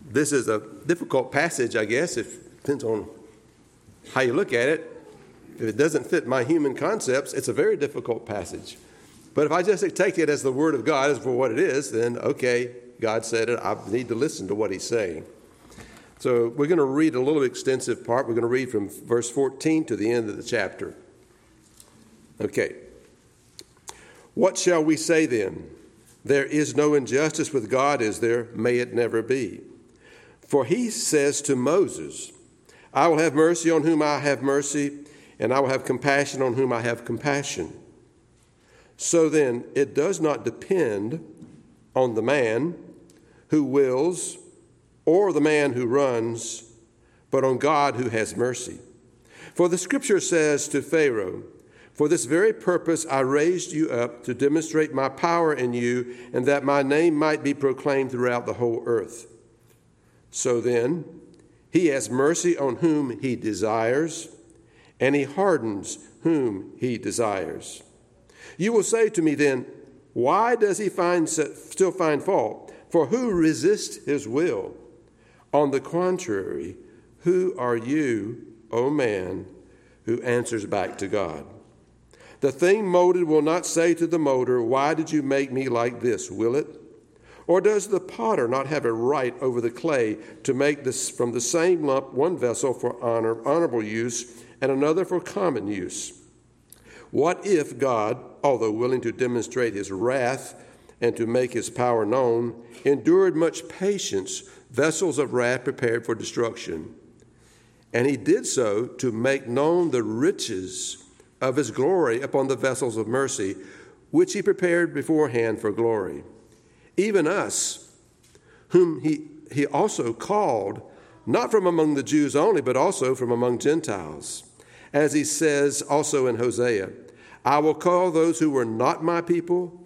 This is a difficult passage, I guess. It depends on how you look at it. If it doesn't fit my human concepts, it's a very difficult passage. But if I just take it as the Word of God, as for what it is, then okay, God said it. I need to listen to what He's saying. So we're going to read a little extensive part. We're going to read from verse 14 to the end of the chapter. Okay. What shall we say then? There is no injustice with God, is there? May it never be. For He says to Moses, I will have mercy on whom I have mercy, and I will have compassion on whom I have compassion. So then, it does not depend on the man who wills or the man who runs, but on God who has mercy. For the Scripture says to Pharaoh, for this very purpose I raised you up to demonstrate my power in you, and that my name might be proclaimed throughout the whole earth. So then, He has mercy on whom He desires, and He hardens whom He desires. You will say to me then, why does He still find fault? For who resists His will? On the contrary, who are you, O man, who answers back to God? The thing molded will not say to the molder, why did you make me like this, will it? Or does the potter not have a right over the clay to make this from the same lump one vessel for honorable use and another for common use? What if God, although willing to demonstrate His wrath and to make His power known, endured much patience, vessels of wrath prepared for destruction? And He did so to make known the riches of His glory upon the vessels of mercy, which He prepared beforehand for glory. Even us, whom he also called, not from among the Jews only, but also from among Gentiles. As He says also in Hosea, I will call those who were not my people,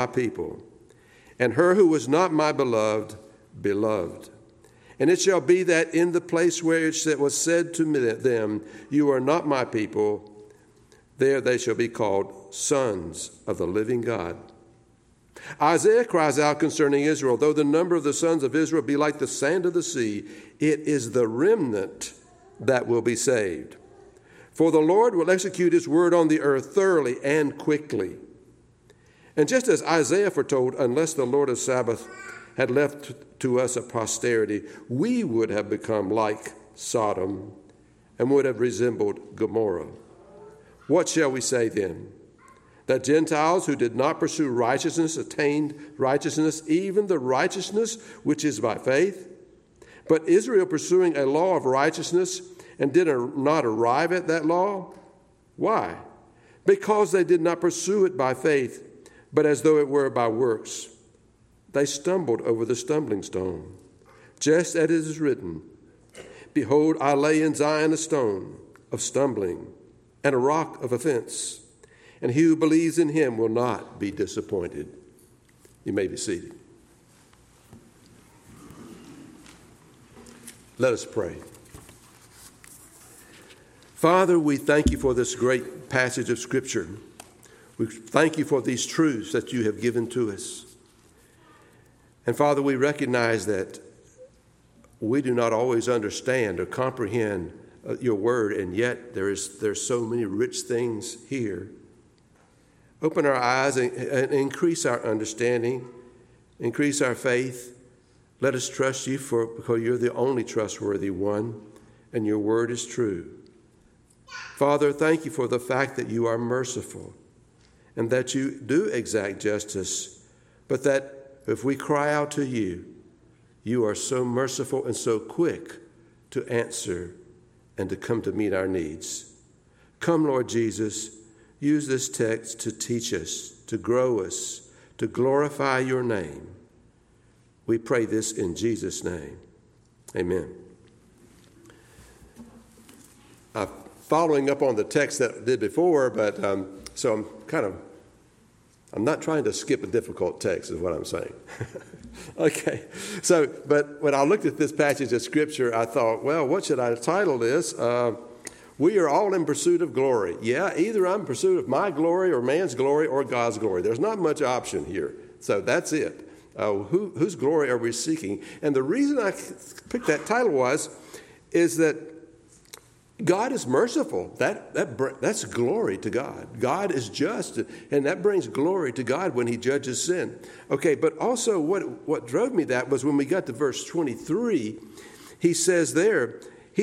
and her who was not my beloved, beloved. And it shall be that in the place where it was said to them, you are not my people, there they shall be called sons of the living God. Isaiah cries out concerning Israel, though the number of the sons of Israel be like the sand of the sea, it is the remnant that will be saved. For the Lord will execute His word on the earth thoroughly and quickly. And just as Isaiah foretold, unless the Lord of Sabbath had left to us a posterity, we would have become like Sodom and would have resembled Gomorrah. What shall we say then? That Gentiles who did not pursue righteousness attained righteousness, even the righteousness which is by faith? But Israel pursuing a law of righteousness and did not arrive at that law? Why? Because they did not pursue it by faith, but as though it were by works. They stumbled over the stumbling stone. Just as it is written, behold, I lay in Zion a stone of stumbling and a rock of offense, and he who believes in Him will not be disappointed. You may be seated. Let us pray. Father, we thank You for this great passage of Scripture. We thank You for these truths that You have given to us. And Father, we recognize that we do not always understand or comprehend Your word, and yet there's so many rich things here. Open our eyes and increase our understanding, increase our faith. Let us trust You because You're the only trustworthy one, and Your word is true. Father, thank You for the fact that You are merciful and that You do exact justice, but that if we cry out to You, You are so merciful and so quick to answer and to come to meet our needs. Come, Lord Jesus, use this text to teach us, to grow us, to glorify Your name. We pray this in Jesus' name. Amen. Following up on the text that I did before, but so I'm not trying to skip a difficult text is what I'm saying. Okay, but when I looked at this passage of Scripture, I thought, well, what should I title this? We are all in pursuit of glory. Yeah, either I'm in pursuit of my glory or man's glory or God's glory. There's not much option here. So that's it. Whose glory are we seeking? And the reason I picked that title is that God is merciful. That's glory to God. God is just, and that brings glory to God when he judges sin. Okay, but also what drove me that was when we got to verse 23, he says there, he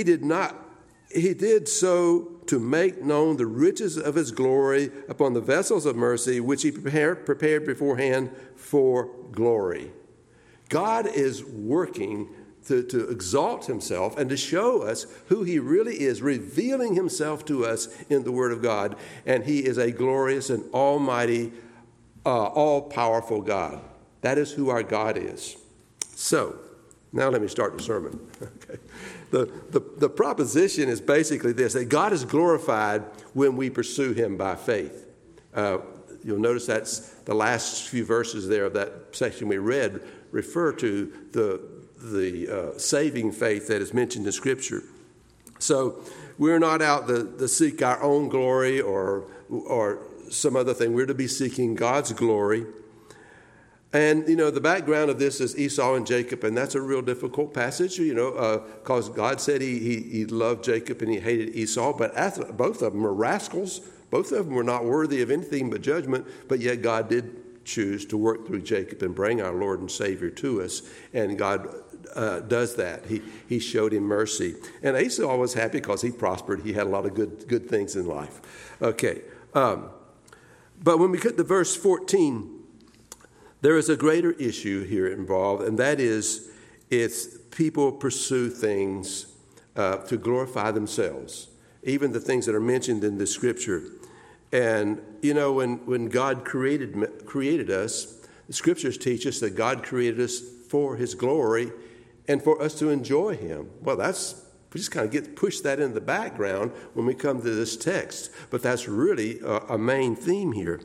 did so to make known the riches of his glory upon the vessels of mercy, which he prepared beforehand for glory. God is working to exalt himself and to show us who he really is, revealing himself to us in the Word of God. And he is a glorious and almighty, all-powerful God. That is who our God is. So, now let me start the sermon. Okay. The proposition is basically this, that God is glorified when we pursue him by faith. You'll notice that's the last few verses there of that section we read refer to the saving faith that is mentioned in Scripture. So we're not out to seek our own glory or some other thing. We're to be seeking God's glory. And, the background of this is Esau and Jacob, and that's a real difficult passage, because God said he loved Jacob and he hated Esau, but both of them were rascals. Both of them were not worthy of anything but judgment, but yet God did choose to work through Jacob and bring our Lord and Savior to us, and God does that. He showed him mercy. And Esau was happy because he prospered. He had a lot of good things in life. Okay. But when we get to verse 14, there is a greater issue here involved, and that is it's people pursue things to glorify themselves, even the things that are mentioned in the Scripture. And, when God created us, the Scriptures teach us that God created us for his glory and for us to enjoy him. Well, we just kind of push that in the background when we come to this text, but that's really a main theme here.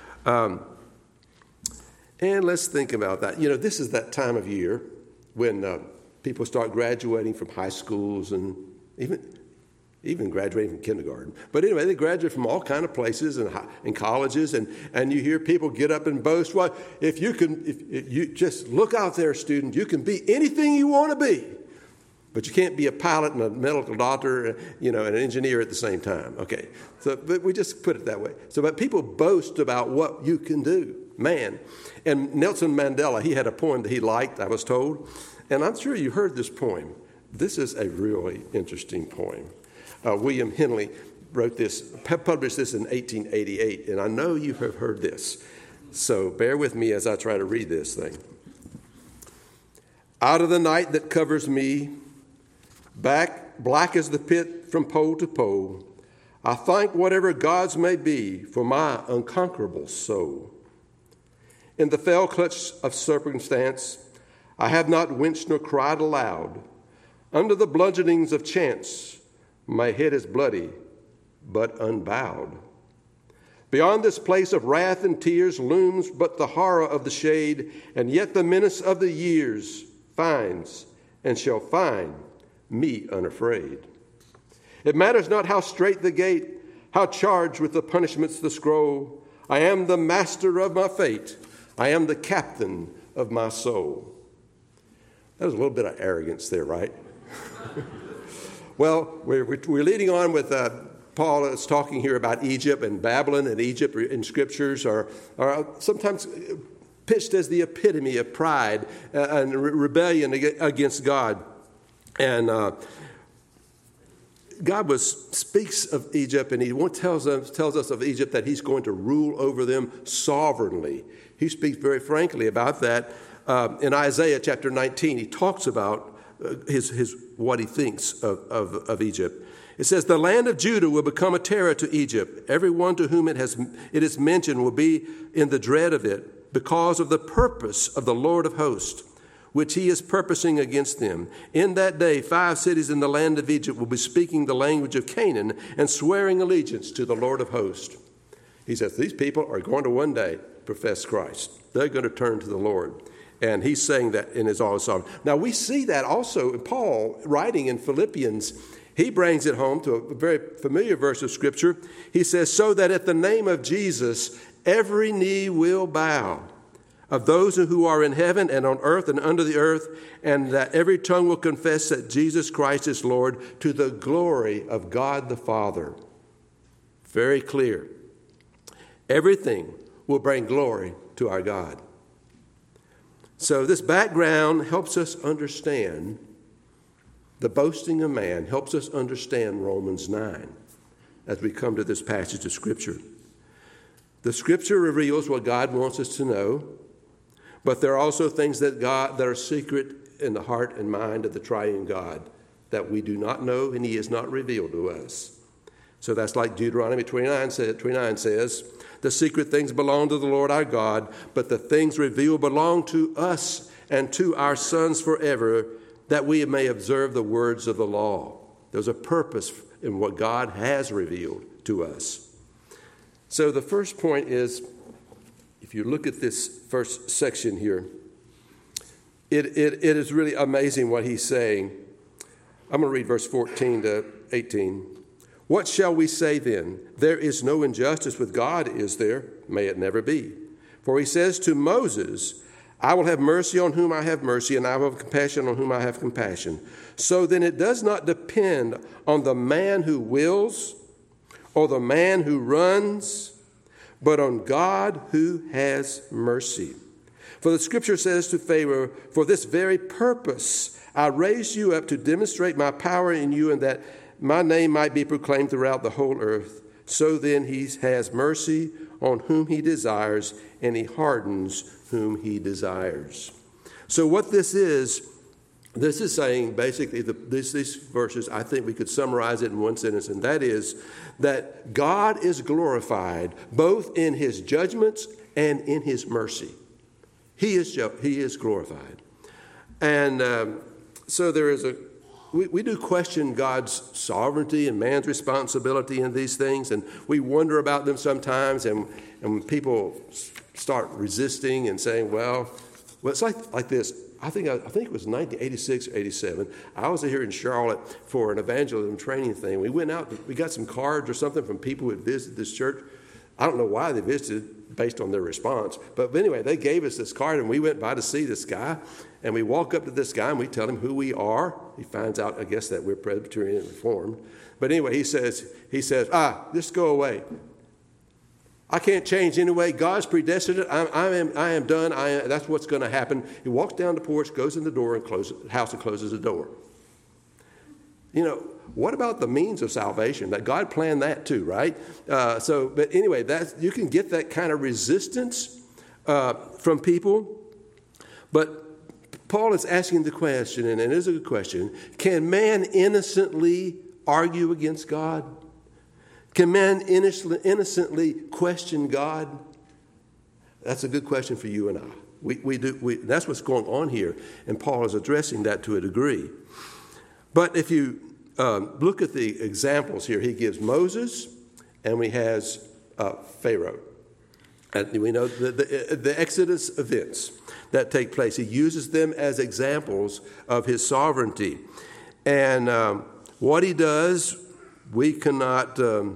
And let's think about that. This is that time of year when people start graduating from high schools and even graduating from kindergarten. But anyway, they graduate from all kind of places and colleges, and you hear people get up and boast, well, if you just look out there, student, you can be anything you want to be. But you can't be a pilot and a medical doctor, and an engineer at the same time. Okay, but we just put it that way. But people boast about what you can do, man. And Nelson Mandela, he had a poem that he liked, I was told, and I'm sure you heard this poem. This is a really interesting poem. William Henley wrote this, published this in 1888, and I know you have heard this. So bear with me as I try to read this thing. Out of the night that covers me, black as the pit from pole to pole, I thank whatever gods may be for my unconquerable soul. In the fell clutch of circumstance, I have not winced nor cried aloud. Under the bludgeonings of chance, my head is bloody, but unbowed. Beyond this place of wrath and tears looms but the horror of the shade, and yet the menace of the years finds and shall find me unafraid. It matters not how strait the gate, how charged with the punishments the scroll. I am the master of my fate. I am the captain of my soul. That was a little bit of arrogance there, right? Well, we're leading on with Paul is talking here about Egypt, and Babylon and Egypt in Scriptures are sometimes pitched as the epitome of pride and rebellion against God. And God speaks of Egypt, and he tells us of Egypt that he's going to rule over them sovereignly. He speaks very frankly about that. In Isaiah chapter 19, he talks about what he thinks of Egypt. It says, the land of Judah will become a terror to Egypt. Everyone to whom it is mentioned will be in the dread of it because of the purpose of the Lord of hosts, which he is purposing against them. In that day, 5 cities in the land of Egypt will be speaking the language of Canaan and swearing allegiance to the Lord of hosts. He says, these people are going to one day profess Christ. They're going to turn to the Lord. And he's saying that in his all sovereign. Now, we see that also in Paul writing in Philippians. He brings it home to a very familiar verse of Scripture. He says, so that at the name of Jesus, every knee will bow of those who are in heaven and on earth and under the earth, and that every tongue will confess that Jesus Christ is Lord, to the glory of God the Father. Very clear. Everything will bring glory to our God. So this background helps us understand the boasting of man, helps us understand Romans 9 as we come to this passage of Scripture. The Scripture reveals what God wants us to know, but there are also things that are secret in the heart and mind of the triune God that we do not know and he has not revealed to us. So that's like Deuteronomy 29 says, the secret things belong to the Lord our God, but the things revealed belong to us and to our sons forever, that we may observe the words of the law. There's a purpose in what God has revealed to us. So the first point is, if you look at this first section here, it is really amazing what he's saying. I'm going to read verse 14 to 18. What shall we say then? There is no injustice with God, is there? May it never be. For he says to Moses, I will have mercy on whom I have mercy, and I will have compassion on whom I have compassion. So then it does not depend on the man who wills or the man who runs, but on God who has mercy. For the Scripture says to Pharaoh, for this very purpose I raised you up to demonstrate my power in you, and that my name might be proclaimed throughout the whole earth. So then he has mercy on whom he desires, and he hardens whom he desires. So what this is saying basically, these verses, I think we could summarize it in one sentence, and that is that God is glorified both in his judgments and in his mercy. He is glorified. And so there is we do question God's sovereignty and man's responsibility in these things, and we wonder about them sometimes, and when people start resisting and saying, well, it's like this. I think it was 1986 or 87. I was here in Charlotte for an evangelism training thing. We went out, we got some cards or something from people who had visited this church. I don't know why they visited based on their response. But anyway, they gave us this card, and we went by to see this guy. And we walk up to this guy, and we tell him who we are. He finds out, I guess, that we're Presbyterian and Reformed. But anyway, he says, just go away. I can't change anyway. God's predestined it. I am done. That's what's going to happen. He walks down the porch, goes in the door, and closes the house and closes the door. You know, what about the means of salvation? That God planned that too, right? But anyway, you can get that kind of resistance from people. But Paul is asking the question, and it is a good question, can man innocently argue against God? Can man innocently question God? That's a good question for you and I. That's what's going on here, and Paul is addressing that to a degree. But if you look at the examples here, he gives Moses, and he has Pharaoh. And we know the Exodus events that take place. He uses them as examples of his sovereignty. And what he does, God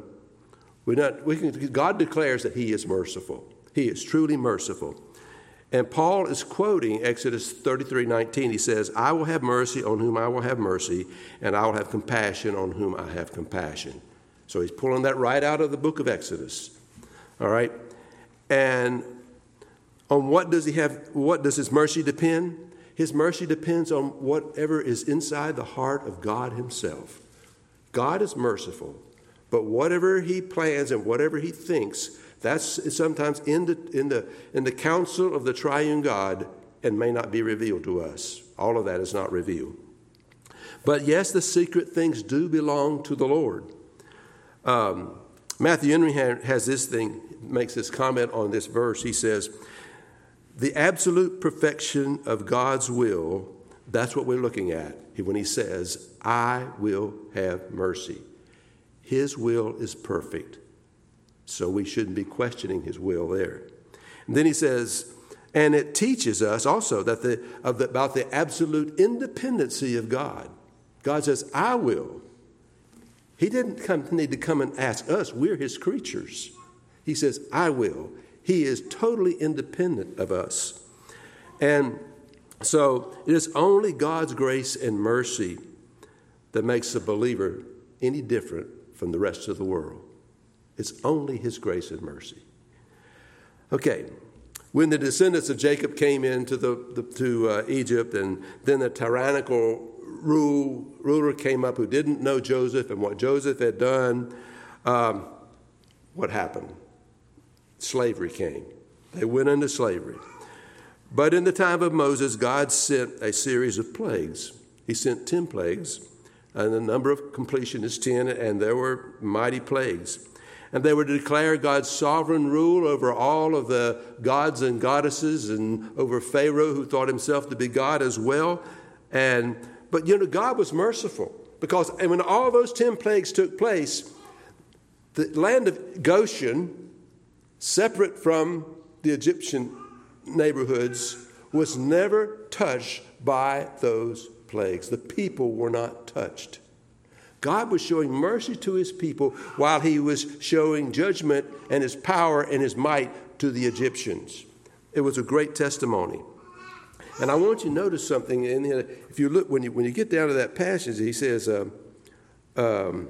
declares that he is merciful. He is truly merciful. And Paul is quoting Exodus 33:19. He says, I will have mercy on whom I will have mercy, and I will have compassion on whom I have compassion. So he's pulling that right out of the book of Exodus. All right? And on what does his mercy depend? His mercy depends on whatever is inside the heart of God himself. God is merciful, but whatever he plans and whatever he thinks, that's sometimes in the counsel of the triune God and may not be revealed to us. All of that is not revealed. But yes, the secret things do belong to the Lord. Matthew Henry makes this comment on this verse. He says, the absolute perfection of God's will, that's what we're looking at when he says, I will have mercy. His will is perfect, so we shouldn't be questioning his will there. And then he says, and it teaches us also about the absolute independency of God. God says, I will. He didn't need to come and ask us. We're his creatures. He says, I will. He is totally independent of us. And so it is only God's grace and mercy that makes a believer any different from the rest of the world. It's only his grace and mercy. Okay, when the descendants of Jacob came into to Egypt, and then the tyrannical ruler came up who didn't know Joseph and what Joseph had done, what happened? Slavery came. They went into slavery. But in the time of Moses, God sent a series of plagues. He sent 10 plagues, and the number of completion is 10, and there were mighty plagues. And they were to declare God's sovereign rule over all of the gods and goddesses and over Pharaoh, who thought himself to be God as well. But God was merciful, because when all those 10 plagues took place, the land of Goshen, separate from the Egyptian neighborhoods, was never touched by those plagues. The people were not touched. God was showing mercy to his people while he was showing judgment and his power and his might to the Egyptians. It was a great testimony. And I want you to notice something in here. If you look, when you get down to that passage, he says, right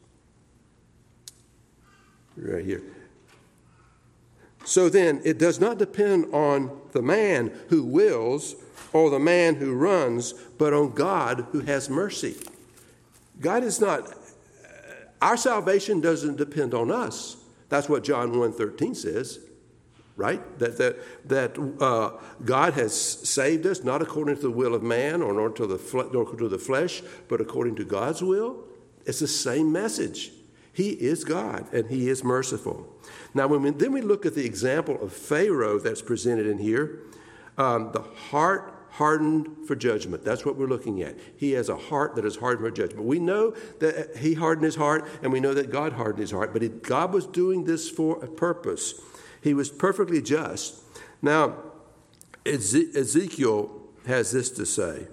here. So then, it does not depend on the man who wills or the man who runs, but on God who has mercy. God is not, our salvation doesn't depend on us. That's what John 1:13 says, right? That God has saved us not according to the will of man or nor to the flesh, but according to God's will. It's the same message. He is God, and he is merciful. Now, then we look at the example of Pharaoh that's presented in here, the heart hardened for judgment. That's what we're looking at. He has a heart that is hardened for judgment. We know that he hardened his heart, and we know that God hardened his heart, but God was doing this for a purpose. He was perfectly just. Now, Ezekiel has this to say.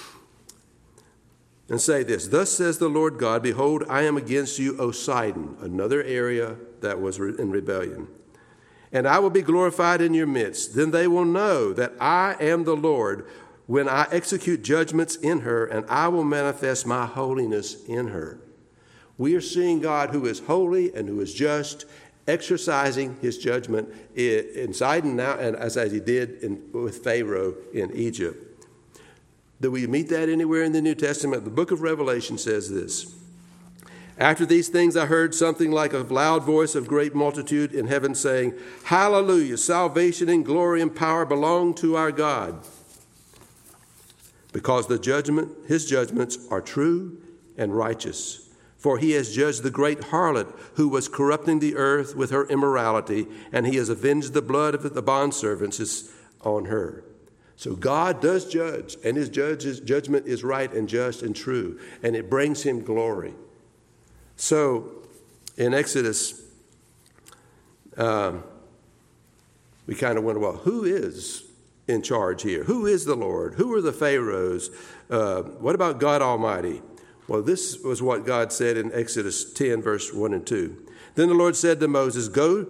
And say this, thus says the Lord God, behold, I am against you, O Sidon, another area that was in rebellion. And I will be glorified in your midst. Then they will know that I am the Lord when I execute judgments in her, and I will manifest my holiness in her. We are seeing God who is holy and who is just, exercising his judgment in Sidon now, and as he did with Pharaoh in Egypt. Do we meet that anywhere in the New Testament? The book of Revelation says this. After these things I heard something like a loud voice of great multitude in heaven saying, Hallelujah, salvation and glory and power belong to our God. Because his judgments are true and righteous. For he has judged the great harlot who was corrupting the earth with her immorality, and he has avenged the blood of the bondservants on her. So God does judge, and his judgment is right and just and true, and it brings him glory. So in Exodus, we kind of wonder, well, who is in charge here? Who is the Lord? Who are the Pharaohs? What about God Almighty? Well, this was what God said in Exodus 10, verse 1 and 2. Then the Lord said to Moses, Go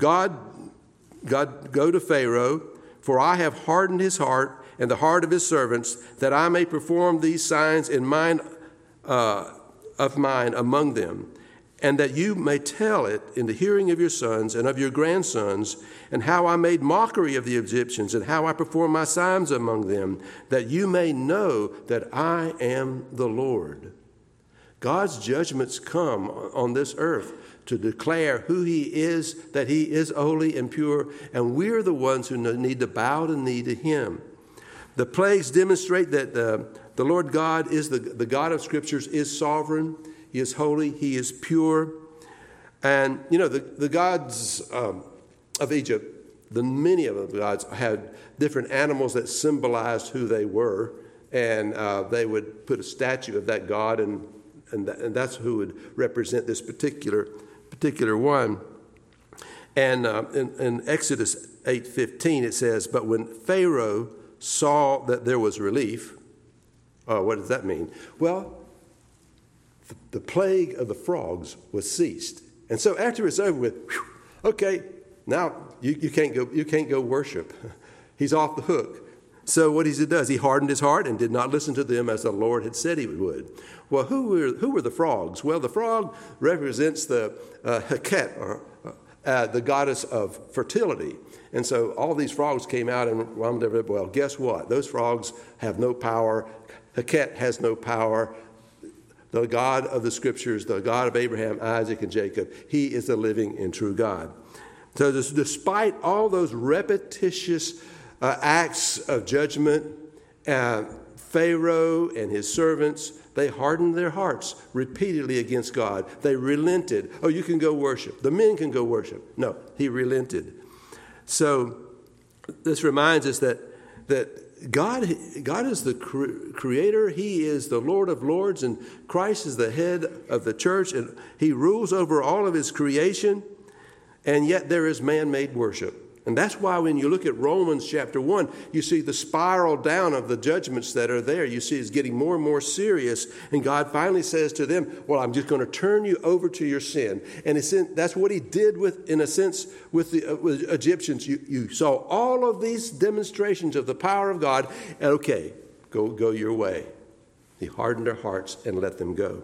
to Pharaoh, for I have hardened his heart and the heart of his servants, that I may perform these signs of mine among them, and that you may tell it in the hearing of your sons and of your grandsons, and how I made mockery of the Egyptians, and how I performed my signs among them, that you may know that I am the Lord. God's judgments come on this earth to declare who he is, that he is holy and pure, and we're the ones who need to bow the knee to him. The plagues demonstrate that the Lord God is the God of Scriptures, is sovereign, he is holy, he is pure. And, the gods of Egypt, many of the gods had different animals that symbolized who they were, and they would put a statue of that god, and that's who would represent this particular one. And in Exodus 8:15 it says, but when Pharaoh saw that there was relief, what does that mean? Well, the plague of the frogs was ceased. And so after it's over with, okay, now you can't go worship. He's off the hook. So what he does, he hardened his heart and did not listen to them as the Lord had said he would. Well, who were the frogs? Well, the frog represents the Heket, or the goddess of fertility. And so all these frogs came out and roamed everywhere. Well, guess what? Those frogs have no power. Heket has no power. The God of the Scriptures, the God of Abraham, Isaac, and Jacob, he is the living and true God. So despite all those repetitious acts of judgment, Pharaoh and his servants, they hardened their hearts repeatedly against God. They relented. Oh, you can go worship. The men can go worship. No, he relented. So this reminds us that God is the creator. He is the Lord of lords, and Christ is the head of the church, and he rules over all of his creation, and yet there is man-made worship. And that's why when you look at Romans chapter 1, you see the spiral down of the judgments that are there. You see it's getting more and more serious. And God finally says to them, well, I'm just going to turn you over to your sin. And that's what he did in a sense with the Egyptians. You saw all of these demonstrations of the power of God. And okay, go your way. He hardened their hearts and let them go.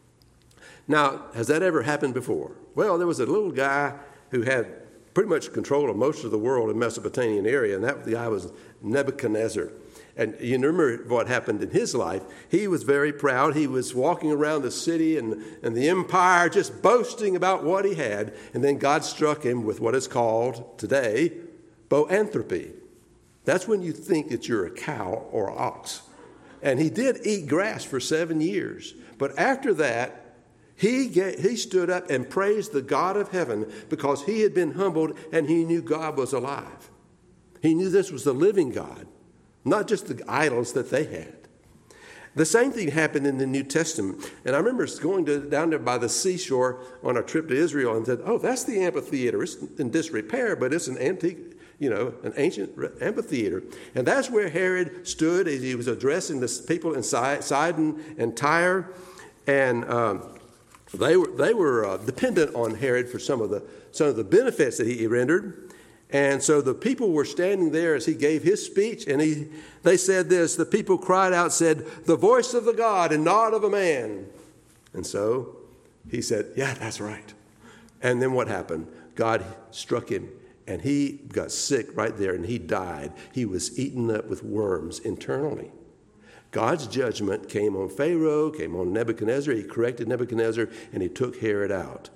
Now, has that ever happened before? Well, there was a little guy who had pretty much control of most of the world in Mesopotamian area, and that guy was Nebuchadnezzar. And you remember what happened in his life. He was very proud. He was walking around the city and the empire just boasting about what he had, and then God struck him with what is called today boanthropy. That's when you think that you're a cow or an ox. And he did eat grass for 7 years. But after that, he stood up and praised the God of heaven because he had been humbled and he knew God was alive. He knew this was the living God, not just the idols that they had. The same thing happened in the New Testament. And I remember going down there by the seashore on a trip to Israel and said, oh, that's the amphitheater. It's in disrepair, but it's an antique, an ancient amphitheater. And that's where Herod stood as he was addressing the people in Sidon and Tyre. And they were dependent on Herod for some of the benefits that he rendered. And so the people were standing there as he gave his speech, and they said this, the people cried out, said, the voice of the God and not of a man. And so he said, yeah, that's right. And then what happened? God struck him, and he got sick right there, and he died. He was eaten up with worms internally. God's judgment came on Pharaoh, came on Nebuchadnezzar. He corrected Nebuchadnezzar, and he took Herod out.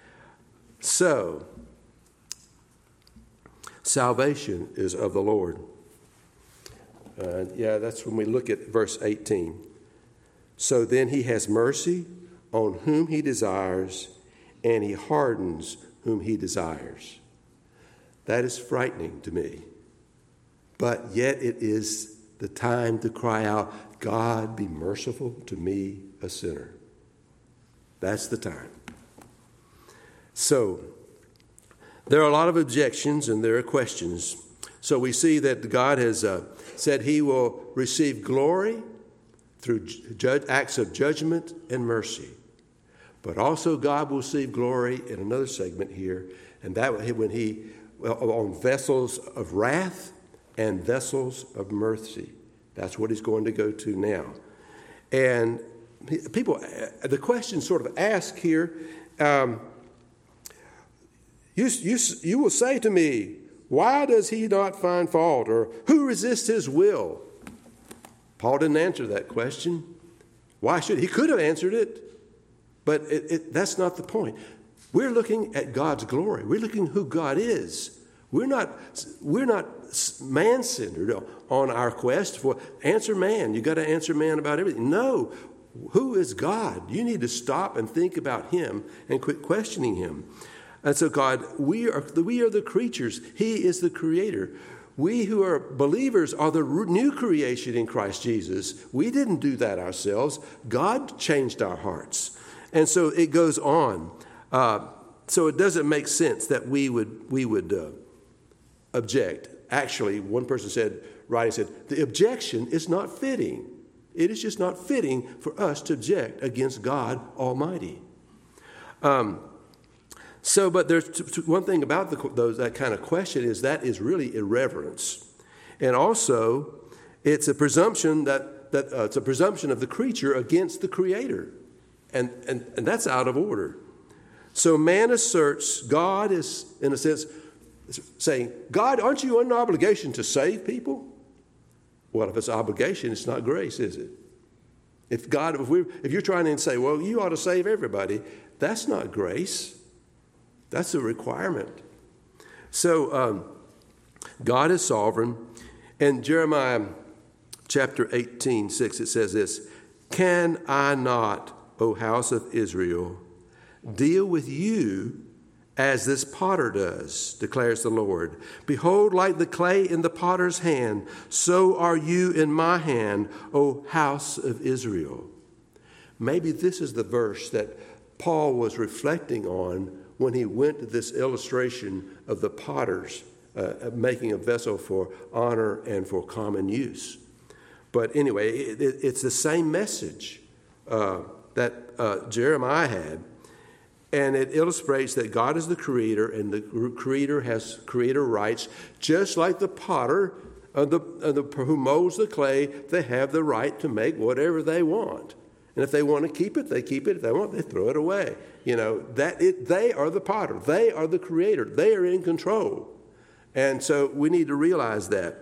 So, salvation is of the Lord. That's when we look at verse 18. So then he has mercy on whom he desires, and he hardens whom he desires. That is frightening to me. But yet it is the time to cry out, God, be merciful to me, a sinner. That's the time. So, there are a lot of objections and there are questions. So we see that God has said he will receive glory through acts of judgment and mercy. But also God will receive glory in another segment here, and that when on vessels of wrath and vessels of mercy. That's what he's going to go to now. And people, the question sort of asked here, you will say to me, why does he not find fault? Or who resists his will? Paul didn't answer that question. Why should he? He could have answered it, but that's not the point. We're looking at God's glory. We're looking at who God is. We're not man-centered on our quest for answer man. You got to answer man about everything. No, who is God? You need to stop and think about him and quit questioning him. And so God, we are the creatures. He is the creator. We who are believers are the new creation in Christ Jesus. We didn't do that ourselves. God changed our hearts. And so it goes on. So it doesn't make sense that we would object. Actually, one person said, the objection is not fitting. It is just not fitting for us to object against God Almighty. So, but there's one thing about that kind of question is that is really irreverence. And also, it's a presumption it's a presumption of the creature against the Creator. And that's out of order. So man asserts God is, in a sense, saying, God, aren't you under obligation to save people? Well, if it's obligation, it's not grace, is it? If you're trying to say, well, you ought to save everybody, that's not grace. That's a requirement. So God is sovereign. And Jeremiah chapter 18:6, it says this, can I not, O house of Israel, deal with you as this potter does, declares the Lord. Behold, like the clay in the potter's hand, so are you in my hand, O house of Israel. Maybe this is the verse that Paul was reflecting on when he went to this illustration of the potters making a vessel for honor and for common use. But anyway, it's the same message that Jeremiah had. And it illustrates that God is the creator, and the creator has creator rights, just like the potter who molds the clay. They have the right to make whatever they want. And if they want to keep it, they keep it. If they want, they throw it away. They are the potter. They are the creator. They are in control. And so we need to realize that.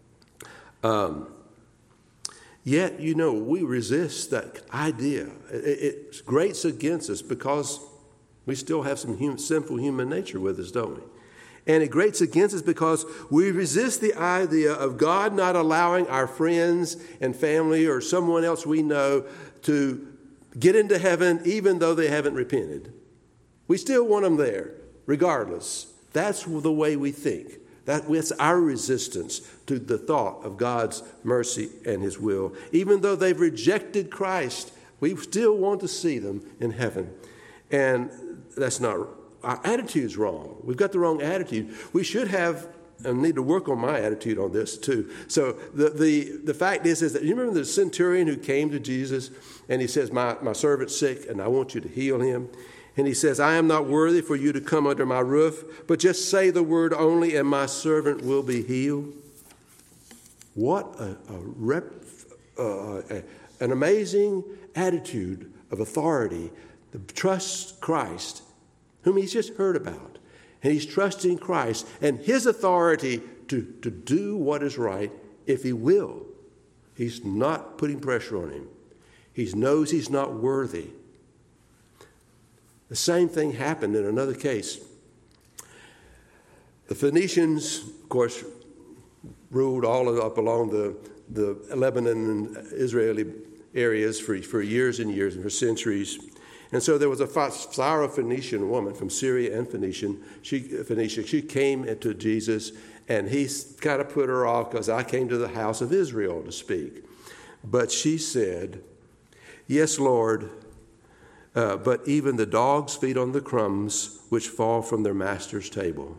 Yet, we resist that idea. It grates against us because we still have some sinful human nature with us, don't we? And it grates against us because we resist the idea of God not allowing our friends and family or someone else we know to get into heaven even though they haven't repented. We still want them there, regardless. That's the way we think. That's our resistance to the thought of God's mercy and His will. Even though they've rejected Christ, we still want to see them in heaven. And that's not, our attitude's wrong. We've got the wrong attitude. We should have, and need to work on my attitude on this too. So the fact is that, you remember the centurion who came to Jesus and he says, my servant's sick and I want you to heal him. And he says, I am not worthy for you to come under my roof, but just say the word only and my servant will be healed. What an amazing attitude of authority to trust Christ, whom he's just heard about. And he's trusting Christ and his authority to do what is right if he will. He's not putting pressure on him. He knows he's not worthy. The same thing happened in another case. The Phoenicians, of course, ruled all up along the Lebanon and Israeli areas for years and years and for centuries. And so there was a Syro-Phoenician woman from Syria and Phoenicia. She came to Jesus, and he kind of put her off because I came to the house of Israel to speak. But she said, yes, Lord, but even the dogs feed on the crumbs which fall from their master's table.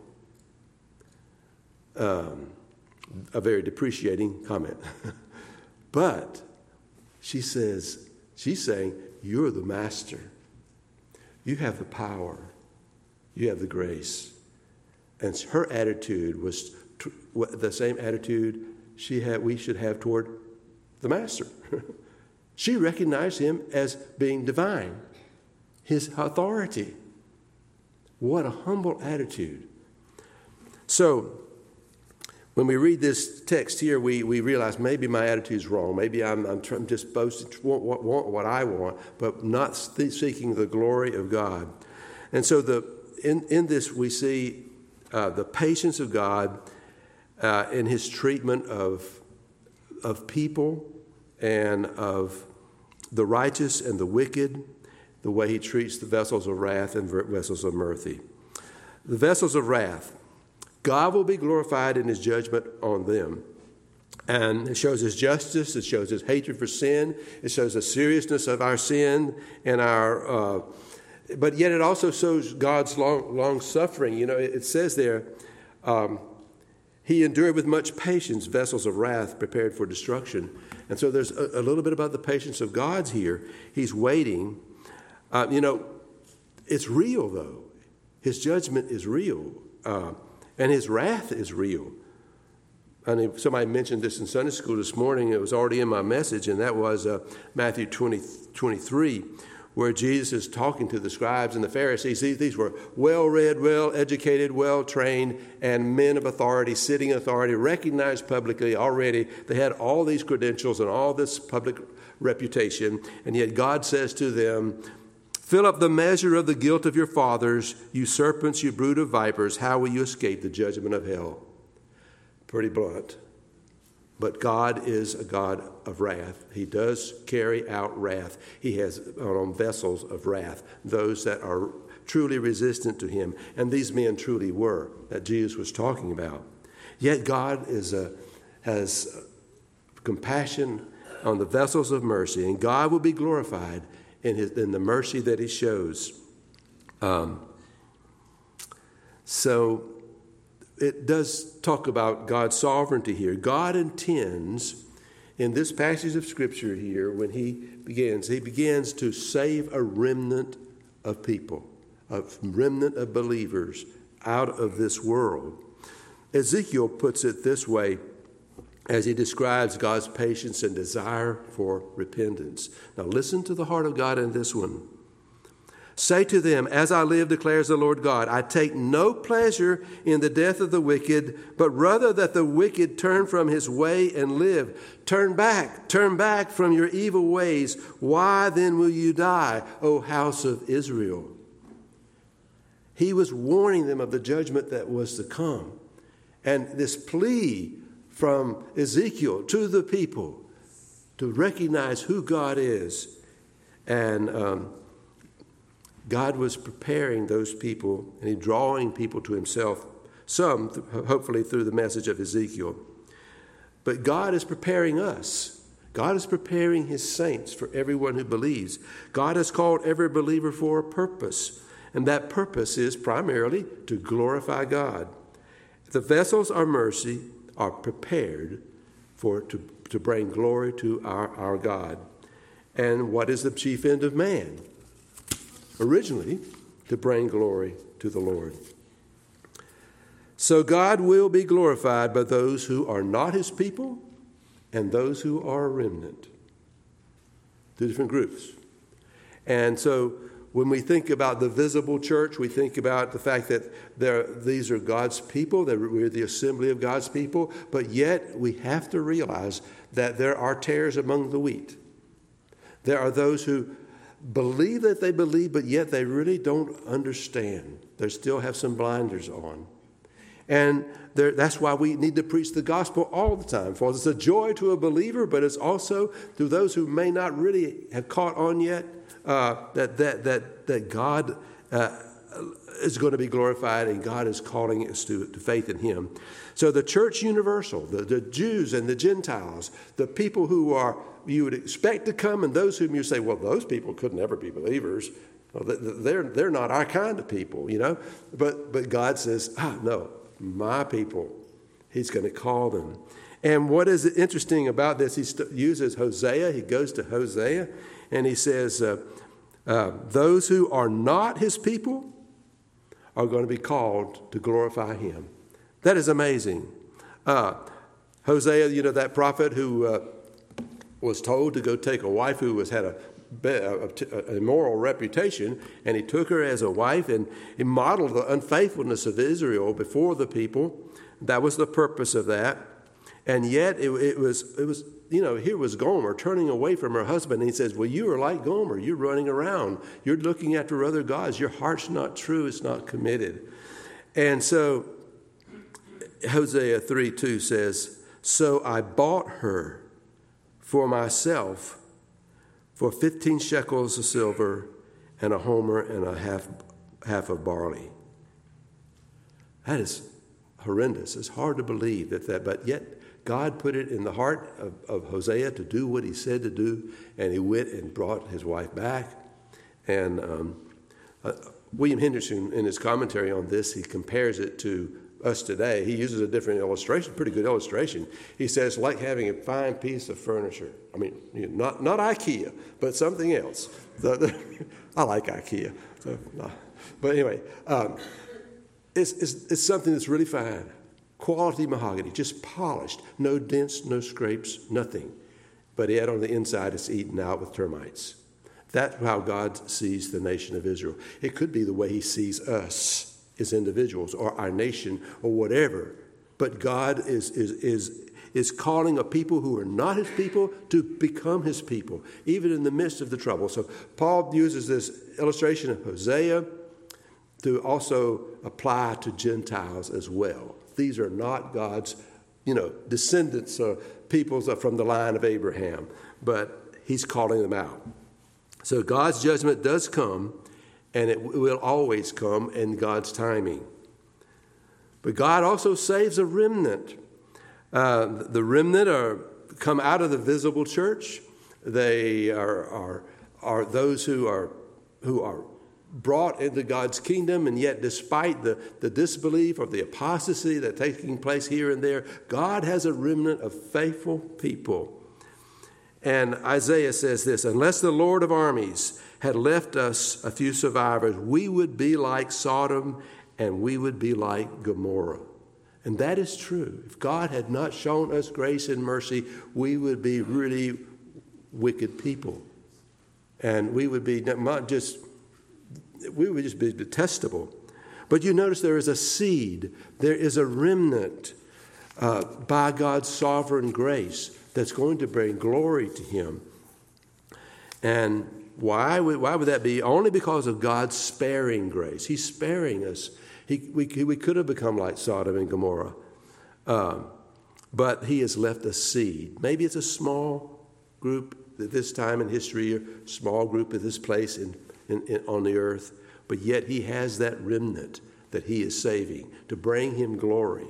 A very depreciating comment. But she's saying, you're the master. You have the power. You have the grace. And her attitude was the same attitude we should have toward the master. She recognized him as being divine, his authority. What a humble attitude. So, when we read this text here, we realize maybe my attitude's wrong. Maybe I'm just boasting, want what I want, but not seeking the glory of God. And so in this we see the patience of God in his treatment of people and of the righteous and the wicked, the way he treats the vessels of wrath and vessels of mercy. The vessels of wrath. God will be glorified in his judgment on them. And it shows his justice, it shows his hatred for sin, it shows the seriousness of our sin and but yet it also shows God's long suffering. It says there, he endured with much patience vessels of wrath prepared for destruction. And so there's a little bit about the patience of God's here. He's waiting. It's real though. His judgment is real, and his wrath is real. And somebody mentioned this in Sunday school this morning. It was already in my message, and that was Matthew 23, where Jesus is talking to the scribes and the Pharisees. These were well-read, well-educated, well-trained, and men of authority, sitting in authority, recognized publicly already. They had all these credentials and all this public reputation, and yet God says to them, "Fill up the measure of the guilt of your fathers, you serpents, you brood of vipers. How will you escape the judgment of hell?" Pretty blunt. But God is a God of wrath. He does carry out wrath. He has on vessels of wrath, those that are truly resistant to him. And these men truly were, that Jesus was talking about. Yet God has compassion on the vessels of mercy, and God will be glorified in the mercy that he shows. So it does talk about God's sovereignty here. God intends, in this passage of Scripture here, when he begins to save a remnant of people, a remnant of believers out of this world. Ezekiel puts it this way as he describes God's patience and desire for repentance. Now listen to the heart of God in this one. "Say to them, as I live, declares the Lord God, I take no pleasure in the death of the wicked, but rather that the wicked turn from his way and live." Turn back from your evil ways. Why then will you die, O house of Israel? He was warning them of the judgment that was to come. And this plea from Ezekiel to the people to recognize who God is. And God was preparing those people, and he drawing people to himself, some hopefully through the message of Ezekiel. But God is preparing us. God is preparing his saints for everyone who believes. God has called every believer for a purpose, and that purpose is primarily to glorify God. The vessels of mercy are prepared to bring glory to our God. And what is the chief end of man? Originally, to bring glory to the Lord. So God will be glorified by those who are not his people and those who are a remnant. Two different groups. And so when we think about the visible church, we think about the fact that these are God's people, that we're the assembly of God's people, but yet we have to realize that there are tares among the wheat. There are those who believe that they believe, but yet they really don't understand. They still have some blinders on. And that's why we need to preach the gospel all the time. For it's a joy to a believer, but it's also to those who may not really have caught on yet that God is going to be glorified, and God is calling us to faith in him. So the church universal, the Jews and the Gentiles, the people who you would expect to come, and those whom you say, well, those people could never be believers. Well, they're not our kind of people, you know. But God says, no, my people. He's going to call them. And what is interesting about this, he uses Hosea. He goes to Hosea, and he says, those who are not his people are going to be called to glorify him. That is amazing. Hosea, that prophet who was told to go take a wife who had a immoral reputation, and he took her as a wife, and he modeled the unfaithfulness of Israel before the people. That was the purpose of that. And yet it was here was Gomer turning away from her husband. And he says, well, you are like Gomer. You're running around. You're looking after other gods. Your heart's not true. It's not committed. And so Hosea 3:2 says, so I bought her for myself for 15 shekels of silver and a homer and a half of barley. That is horrendous. It's hard to believe that, but yet God put it in the heart of Hosea to do what he said to do, and he went and brought his wife back. And William Henderson, in his commentary on this, he compares it to us today. He uses a different illustration, pretty good illustration. He says, like having a fine piece of furniture. I mean, not IKEA, but something else. I like IKEA. So, no. But anyway, it's something that's really fine. Quality mahogany, just polished. No dents, no scrapes, nothing. But yet on the inside, it's eaten out with termites. That's how God sees the nation of Israel. It could be the way he sees us as individuals or our nation or whatever. But God is calling a people who are not his people to become his people, even in the midst of the trouble. So Paul uses this illustration of Hosea to also apply to Gentiles as well. These are not God's, descendants or peoples from the line of Abraham, but he's calling them out. So God's judgment does come, and it will always come in God's timing. But God also saves a remnant. The remnant come out of the visible church. They are those who are brought into God's kingdom, and yet despite the disbelief or the apostasy that's taking place here and there, God has a remnant of faithful people. And Isaiah says this, unless the Lord of armies had left us a few survivors, we would be like Sodom and we would be like Gomorrah. And that is true. If God had not shown us grace and mercy, we would be really wicked people. And we would just be detestable. But you notice there is a seed, there is a remnant by God's sovereign grace that's going to bring glory to him. And why would that be? Only because of God's sparing grace. He's sparing us. We could have become like Sodom and Gomorrah. But he has left a seed. Maybe it's a small group at this time in history, a small group at this place on the earth. But yet he has that remnant that he is saving to bring him glory.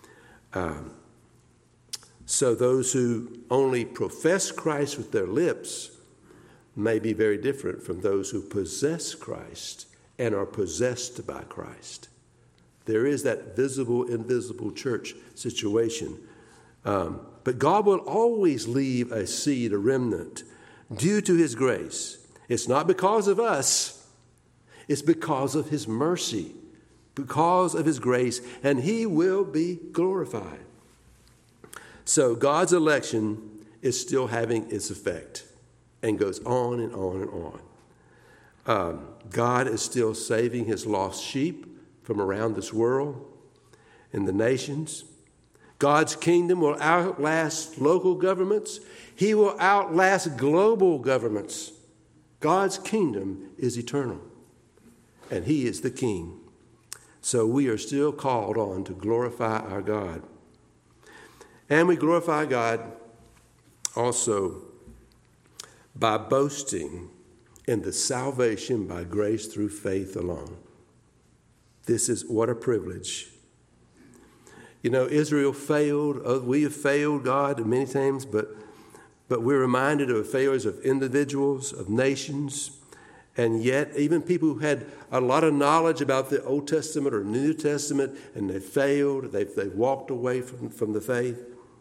So those who only profess Christ with their lips may be very different from those who possess Christ and are possessed by Christ. There is that visible, invisible church situation. But God will always leave a seed, a remnant, due to his grace. It's not because of us. It's because of his mercy, because of his grace, and he will be glorified. So God's election is still having its effect and goes on and on and on. God is still saving his lost sheep from around this world and the nations. God's kingdom will outlast local governments. He will outlast global governments. God's kingdom is eternal, and he is the king. So we are still called on to glorify our God. And we glorify God also by boasting in the salvation by grace through faith alone. This is what a privilege. Israel failed. We have failed God many times, but we're reminded of failures of individuals, of nations, and yet even people who had a lot of knowledge about the Old Testament or New Testament, and they failed. They've walked away from the faith.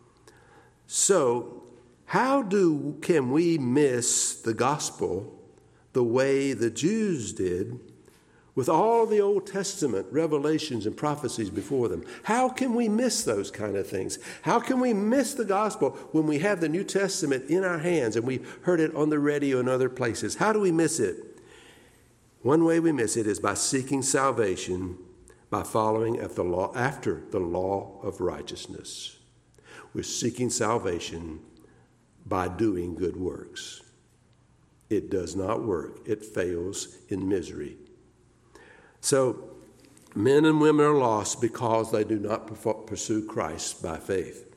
So how can we miss the gospel the way the Jews did with all the Old Testament revelations and prophecies before them? How can we miss those kind of things? How can we miss the gospel when we have the New Testament in our hands and we've heard it on the radio and other places? How do we miss it? One way we miss it is by seeking salvation by following after the law of righteousness. We're seeking salvation by doing good works. It does not work. It fails in misery. So men and women are lost because they do not pursue Christ by faith.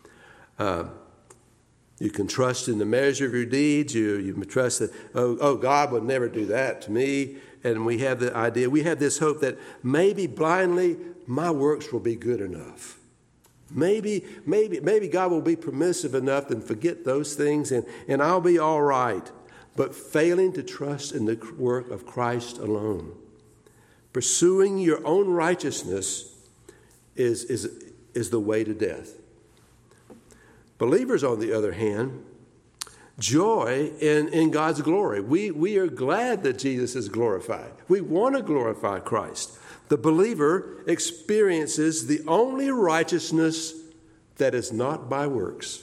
You can trust in the measure of your deeds. You trust that, God would never do that to me. And we have the idea, we have this hope that maybe blindly my works will be good enough. Maybe God will be permissive enough and forget those things and I'll be all right. But failing to trust in the work of Christ alone. Pursuing your own righteousness is the way to death. Believers, on the other hand, joy in God's glory. We are glad that Jesus is glorified. We want to glorify Christ. The believer experiences the only righteousness that is not by works.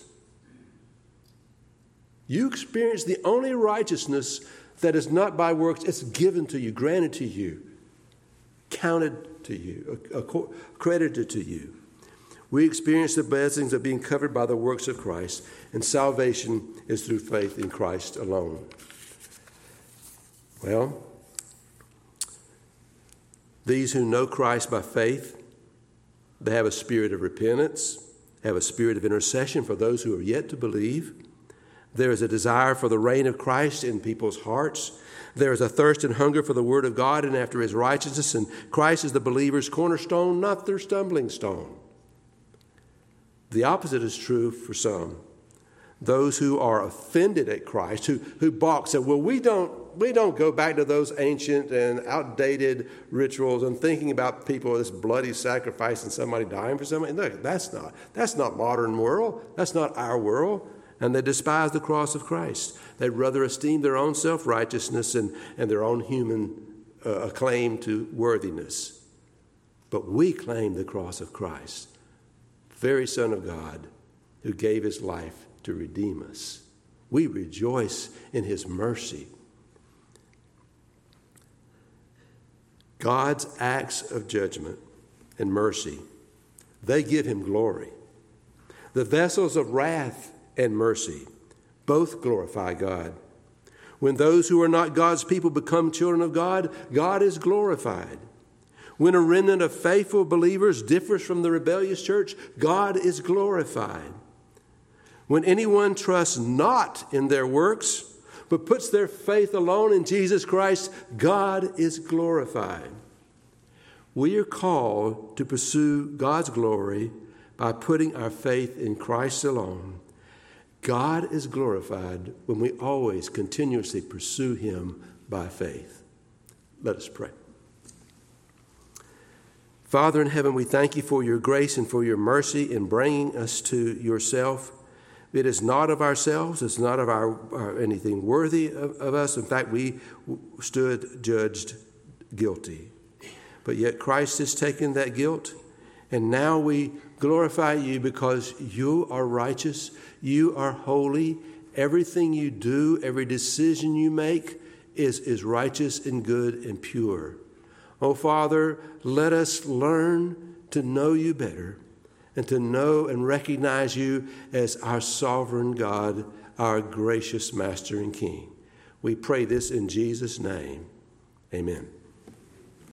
You experience the only righteousness that is not by works. It's given to you, granted to you, counted to you, credited to you. We experience the blessings of being covered by the works of Christ, and salvation is through faith in Christ alone. Well, these who know Christ by faith, they have a spirit of repentance, have a spirit of intercession for those who are yet to believe. There is a desire for the reign of Christ in people's hearts. There is a thirst and hunger for the Word of God and after His righteousness, and Christ is the believer's cornerstone, not their stumbling stone. The opposite is true for some. Those who are offended at Christ, who balk, say, well, we don't go back to those ancient and outdated rituals and thinking about people, this bloody sacrifice and somebody dying for somebody. No, that's not modern world. That's not our world. And they despise the cross of Christ. They'd rather esteem their own self-righteousness and their own human claim to worthiness. But we claim the cross of Christ, the very Son of God who gave His life to redeem us. We rejoice in His mercy. God's acts of judgment and mercy, they give Him glory. The vessels of wrath and mercy both glorify God. When those who are not God's people become children of God, God is glorified. When a remnant of faithful believers differs from the rebellious church, God is glorified. When anyone trusts not in their works, but puts their faith alone in Jesus Christ, God is glorified. We are called to pursue God's glory by putting our faith in Christ alone. God is glorified when we always continuously pursue Him by faith. Let us pray. Father in heaven, we thank You for Your grace and for Your mercy in bringing us to Yourself. It is not of ourselves. It's not of our anything worthy of us. In fact, we stood judged guilty. But yet Christ has taken that guilt, and now we glorify You because You are righteous. You are holy. Everything You do, every decision You make is righteous and good and pure. Oh, Father, let us learn to know You better and to know and recognize You as our sovereign God, our gracious Master and King. We pray this in Jesus' name. Amen.